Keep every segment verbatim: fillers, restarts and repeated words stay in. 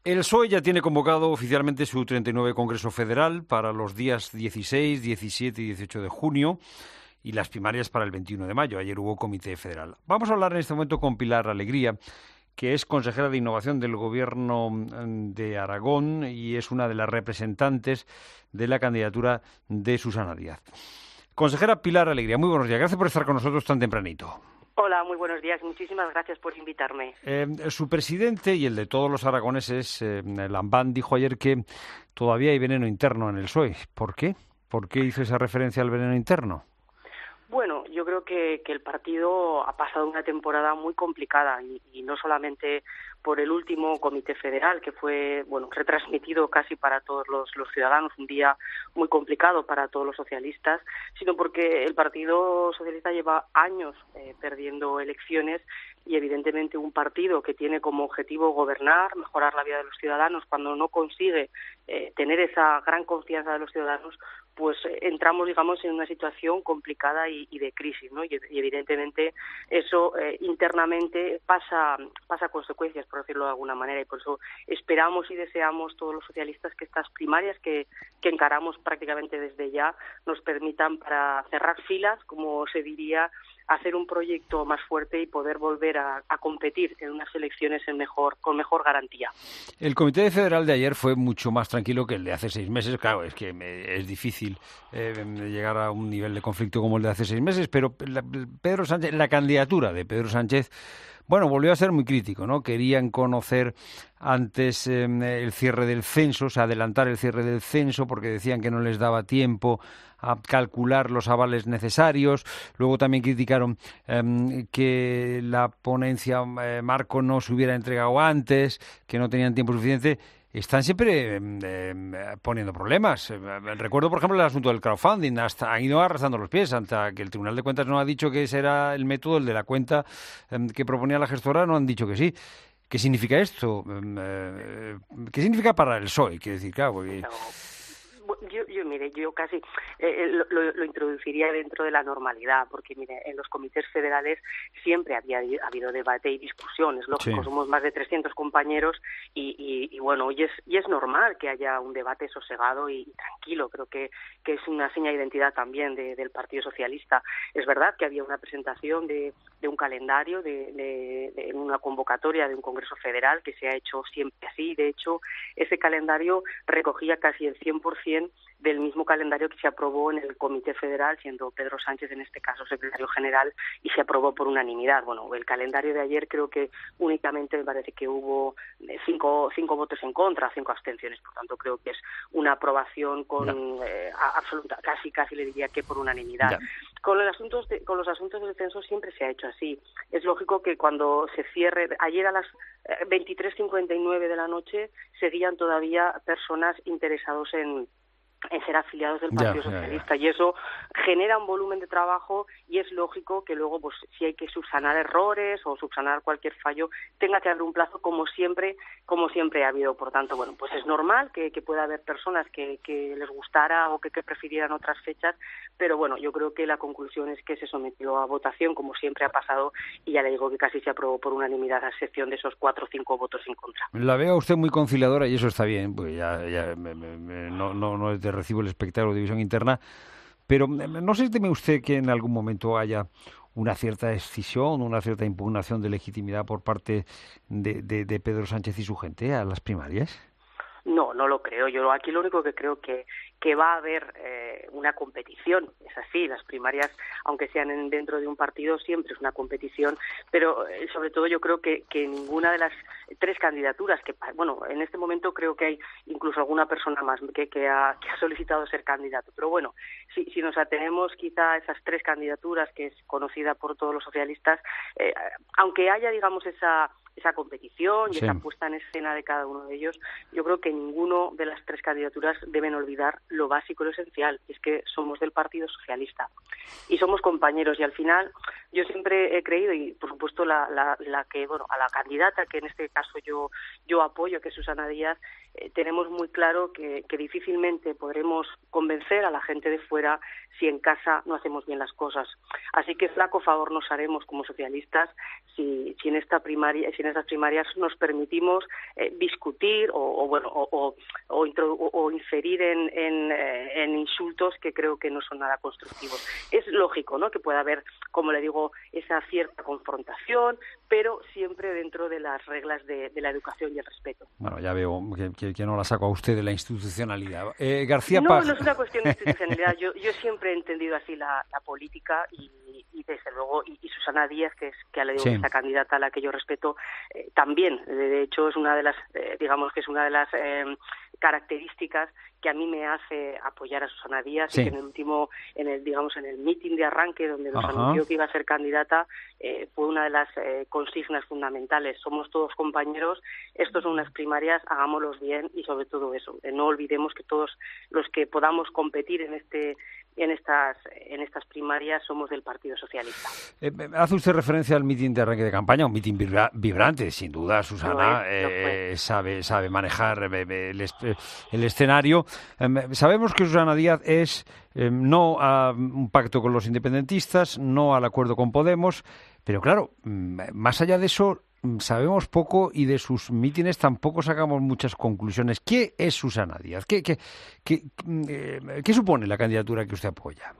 El P S O E ya tiene convocado oficialmente su treinta y nueve Congreso Federal para los días dieciséis, diecisiete y dieciocho de junio y las primarias para el veintiuno de mayo. Ayer hubo Comité Federal. Vamos a hablar en este momento con Pilar Alegría, que es consejera de Innovación del Gobierno de Aragón y es una de las representantes de la candidatura de Susana Díaz. Consejera Pilar Alegría, muy buenos días. Gracias por estar con nosotros tan tempranito. Hola, muy buenos días. Muchísimas gracias por invitarme. Eh, su presidente y el de todos los aragoneses, eh, Lambán, dijo ayer que todavía hay veneno interno en el P S O E. ¿Por qué? ¿Por qué hizo esa referencia al veneno interno? Bueno, yo creo que, que el partido ha pasado una temporada muy complicada y, y no solamente por el último Comité Federal, que fue, bueno, retransmitido casi para todos los, los ciudadanos, un día muy complicado para todos los socialistas, sino porque el Partido Socialista lleva años eh, perdiendo elecciones y evidentemente un partido que tiene como objetivo gobernar, mejorar la vida de los ciudadanos, cuando no consigue eh, tener esa gran confianza de los ciudadanos, pues eh, entramos, digamos, en una situación complicada y, y de crisis, ¿no? Y, y evidentemente eso eh, internamente pasa, pasa consecuencias, por decirlo de alguna manera, y por eso esperamos y deseamos todos los socialistas que estas primarias que, que encaramos prácticamente desde ya nos permitan para cerrar filas, como se diría, hacer un proyecto más fuerte y poder volver a, a competir en unas elecciones en mejor, con mejor garantía. El Comité Federal de ayer fue mucho más tranquilo que el de hace seis meses. Claro, es que es difícil eh, llegar a un nivel de conflicto como el de hace seis meses, pero la, Pedro Sánchez, la candidatura de Pedro Sánchez, bueno, volvió a ser muy crítico, ¿no? Querían conocer antes eh, el cierre del censo, o sea, adelantar el cierre del censo, porque decían que no les daba tiempo a calcular los avales necesarios. Luego también criticaron eh, que la ponencia eh, Marco no se hubiera entregado antes, que no tenían tiempo suficiente. Están siempre eh, poniendo problemas. Eh, recuerdo, por ejemplo, el asunto del crowdfunding. Hasta han ido arrastrando los pies hasta que el Tribunal de Cuentas no ha dicho que ese era el método, el de la cuenta eh, que proponía la gestora, no han dicho que sí. ¿Qué significa esto? Eh, ¿Qué significa para el P S O E? Quiero decir, claro, porque... Yo, yo, mire, yo casi eh, lo, lo introduciría dentro de la normalidad, porque, mire, en los comités federales siempre había habido debate y discusiones, lógico, sí. Somos más de trescientos compañeros y, y, y bueno, y es, y es normal que haya un debate sosegado y, y tranquilo, creo que, que es una seña de identidad también de, del Partido Socialista. Es verdad que había una presentación de, de un calendario, de, de, de una convocatoria de un Congreso Federal que se ha hecho siempre así, de hecho, ese calendario recogía casi el cien por ciento del mismo calendario que se aprobó en el Comité Federal, siendo Pedro Sánchez en este caso secretario general, y se aprobó por unanimidad. Bueno, el calendario de ayer creo que únicamente me parece que hubo cinco, cinco votos en contra, cinco abstenciones, por tanto creo que es una aprobación con no. eh, absoluta, casi casi le diría que por unanimidad. No. Con los asuntos de, con los asuntos del censo siempre se ha hecho así. Es lógico que cuando se cierre, ayer a las veintitrés cincuenta y nueve de la noche seguían todavía personas interesados en en ser afiliados del Partido ya, Socialista ya, ya. Y eso genera un volumen de trabajo y es lógico que luego, pues si hay que subsanar errores o subsanar cualquier fallo, tenga que haber un plazo como siempre como siempre ha habido. Por tanto, bueno, pues es normal que, que pueda haber personas que, que les gustara o que, que prefirieran otras fechas, pero bueno, yo creo que la conclusión es que se sometió a votación como siempre ha pasado y ya le digo que casi se aprobó por unanimidad a excepción de esos cuatro o cinco votos en contra. La veo a usted muy conciliadora y eso está bien, pues ya, ya me, me, me, no, no, no es de recibo el espectáculo de división interna, pero ¿no se teme usted que en algún momento haya una cierta escisión, una cierta impugnación de legitimidad por parte de, de, de Pedro Sánchez y su gente a las primarias? No, no lo creo. Yo aquí lo único que creo que que va a haber eh, una competición. Es así, las primarias, aunque sean en, dentro de un partido, siempre es una competición, pero eh, sobre todo yo creo que, que ninguna de las tres candidaturas, que bueno, en este momento creo que hay incluso alguna persona más que, que, ha, que ha solicitado ser candidato, pero bueno, si, si nos atenemos quizá a esas tres candidaturas, que es conocida por todos los socialistas, eh, aunque haya, digamos, esa esa competición y sí. esa puesta en escena de cada uno de ellos, yo creo que ninguno de las tres candidaturas deben olvidar lo básico y lo esencial, es que somos del Partido Socialista y somos compañeros, y al final yo siempre he creído, y por supuesto la, la, la que, bueno, a la candidata que en este caso yo yo apoyo, que es Susana Díaz, eh, tenemos muy claro que, que difícilmente podremos convencer a la gente de fuera si en casa no hacemos bien las cosas. Así que flaco favor nos haremos como socialistas si, si en esta primaria, si si en esas primarias nos permitimos eh, discutir o, o bueno o, o, o, intro, o, o inferir en, en, eh, en insultos que creo que no son nada constructivos. Es lógico, ¿no?, que pueda haber, como le digo, esa cierta confrontación, pero siempre dentro de las reglas de, de la educación y el respeto. Bueno, ya veo que, que, que no la saco a usted de la institucionalidad. Eh, García No, Paj... no es una cuestión de institucionalidad. Yo, yo siempre he entendido así la, la política y, y desde luego, y, y Susana Díaz, que es que le digo, sí. esa candidata a la que yo respeto, eh, también. De hecho, es una de las, eh, digamos que es una de las eh, características que a mí me hace apoyar a Susana Díaz, sí. y que en el último, en el digamos en el meeting de arranque donde nos Ajá. anunció que iba a ser candidata, eh, fue una de las eh, consignas fundamentales. Somos todos compañeros, estos son unas primarias, hagámoslos bien y sobre todo eso, eh, no olvidemos que todos los que podamos competir en este en estas en estas primarias somos del Partido Socialista. Eh, hace usted referencia al mitin de arranque de campaña, un mitin vibra, vibrante, sin duda. Susana eh, sabe sabe manejar eh, el, el escenario. Eh, sabemos que Susana Díaz es eh, no a un pacto con los independentistas, no al acuerdo con Podemos, pero claro, más allá de eso sabemos poco y de sus mítines tampoco sacamos muchas conclusiones. ¿Qué es Susana Díaz? ¿Qué, qué, qué, eh, ¿qué supone la candidatura que usted apoya?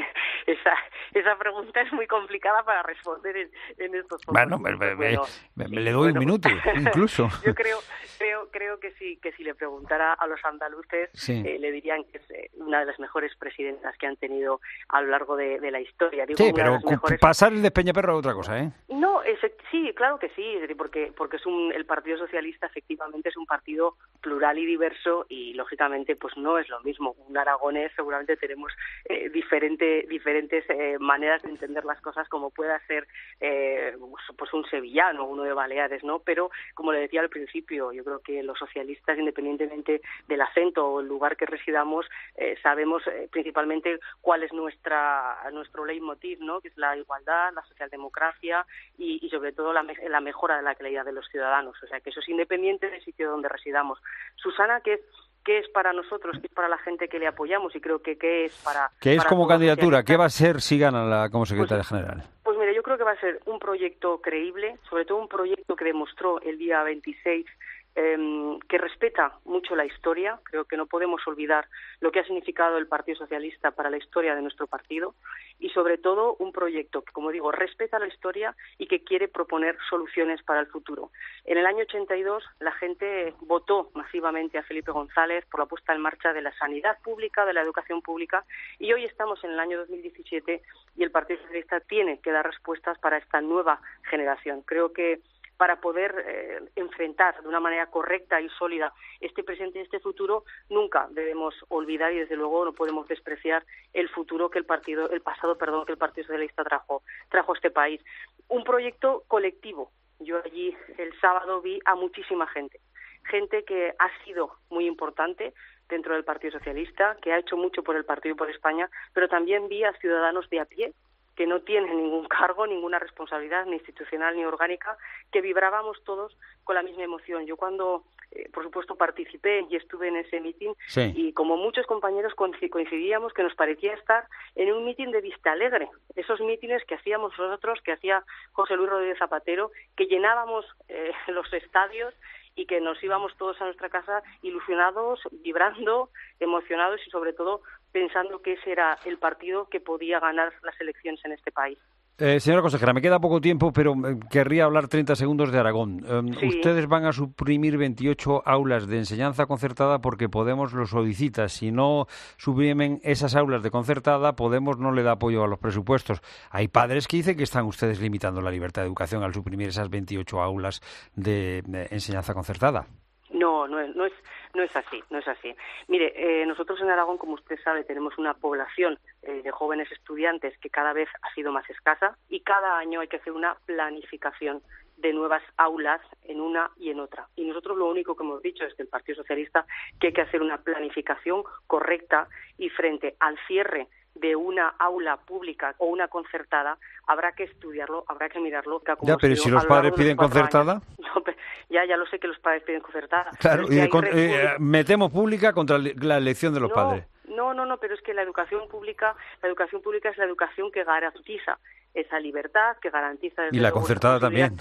Esa, esa pregunta es muy complicada para responder en, en estos pocos bueno, minutos. me, Bueno, me, sí, me le doy bueno, un minuto, incluso. Yo creo, creo, creo que sí, que si le preguntara a los andaluces, sí. eh, le dirían que es eh, una de las mejores presidentas que han tenido a lo largo de, de la historia. Digo, sí, una pero de las mejores... pasar el de Peñaperro es otra cosa, ¿eh? No, es, sí, claro que sí, porque porque es un, el Partido Socialista efectivamente es un partido plural y diverso y lógicamente pues no es lo mismo. Un aragonés seguramente tenemos eh, diferente, diferentes eh, maneras de entender las cosas, como pueda ser eh, pues un sevillano, uno de Baleares, ¿no? Pero como le decía al principio, yo creo que los socialistas, independientemente del acento o el lugar que residamos, eh, sabemos eh, principalmente cuál es nuestra nuestro leitmotiv, ¿no? Que es la igualdad, la socialdemocracia y, y sobre todo la, la mejora de la calidad de los ciudadanos. O sea, que eso es independiente del sitio donde residamos. Susana, ¿qué es, qué es para nosotros? ¿Qué es para la gente que le apoyamos? Y creo que qué es para... ¿Qué es para como candidatura? ¿Qué va a ser ser si gana la, como secretaria pues, general? Pues mire, yo creo que va a ser un proyecto creíble, sobre todo un proyecto que demostró el día veintiséis Eh, que respeta mucho la historia. Creo que no podemos olvidar lo que ha significado el Partido Socialista para la historia de nuestro partido y sobre todo un proyecto que, como digo, respeta la historia y que quiere proponer soluciones para el futuro. En el año ochenta y dos la gente votó masivamente a Felipe González por la puesta en marcha de la sanidad pública, de la educación pública, y hoy estamos en el año dos mil diecisiete y el Partido Socialista tiene que dar respuestas para esta nueva generación. Creo que para poder eh, enfrentar de una manera correcta y sólida este presente y este futuro, nunca debemos olvidar y desde luego no podemos despreciar el futuro que el partido, el pasado, perdón, que el Partido Socialista trajo, trajo a este país. Un proyecto colectivo. Yo allí el sábado vi a muchísima gente, gente que ha sido muy importante dentro del Partido Socialista, que ha hecho mucho por el partido y por España, pero también vi a ciudadanos de a pie, que no tienen ningún cargo, ninguna responsabilidad, ni institucional ni orgánica, que vibrábamos todos con la misma emoción. Yo cuando, eh, por supuesto, participé y estuve en ese mitin, sí. y como muchos compañeros coincidíamos que nos parecía estar en un mitin de Vista Alegre, esos mítines que hacíamos nosotros, que hacía José Luis Rodríguez Zapatero, que llenábamos eh, los estadios y que nos íbamos todos a nuestra casa ilusionados, vibrando, emocionados y sobre todo pensando que ese era el partido que podía ganar las elecciones en este país. Eh, señora consejera, me queda poco tiempo, pero eh, querría hablar treinta segundos de Aragón. Eh, sí. Ustedes van a suprimir veintiocho aulas de enseñanza concertada porque Podemos lo solicita. Si no suprimen esas aulas de concertada, Podemos no le da apoyo a los presupuestos. Hay padres que dicen que están ustedes limitando la libertad de educación al suprimir esas veintiocho aulas de, de enseñanza concertada. No, no es, no es, no es así, no es así. Mire, eh, nosotros en Aragón, como usted sabe, tenemos una población eh, de jóvenes estudiantes que cada vez ha sido más escasa y cada año hay que hacer una planificación de nuevas aulas en una y en otra. Y nosotros lo único que hemos dicho desde el Partido Socialista que hay que hacer una planificación correcta y frente al cierre de una aula pública o una concertada, habrá que estudiarlo, habrá que mirarlo. Como ya, pero si los padres piden concertada... No, ya, ya lo sé que los padres piden concertada. Claro, y de con, eh, metemos pública contra la elección de los no, padres. No, no, no, pero es que la educación pública, la educación pública es la educación que garantiza esa libertad, que garantiza... Y la concertada también.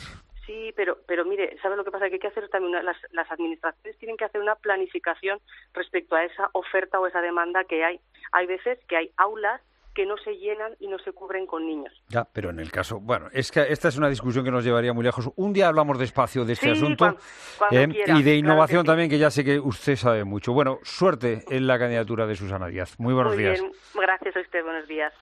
Sí, pero, pero mire, ¿sabe lo que pasa? Que hay que hacer también, una, las, las administraciones tienen que hacer una planificación respecto a esa oferta o esa demanda que hay. Hay veces que hay aulas que no se llenan y no se cubren con niños. Ya, pero en el caso, bueno, es que esta es una discusión que nos llevaría muy lejos. Un día hablamos despacio de este sí, asunto cuando, cuando eh, quiera, y de innovación claro que sí. también, que ya sé que usted sabe mucho. Bueno, suerte en la candidatura de Susana Díaz. Muy buenos Muy días. bien, gracias a usted, buenos días.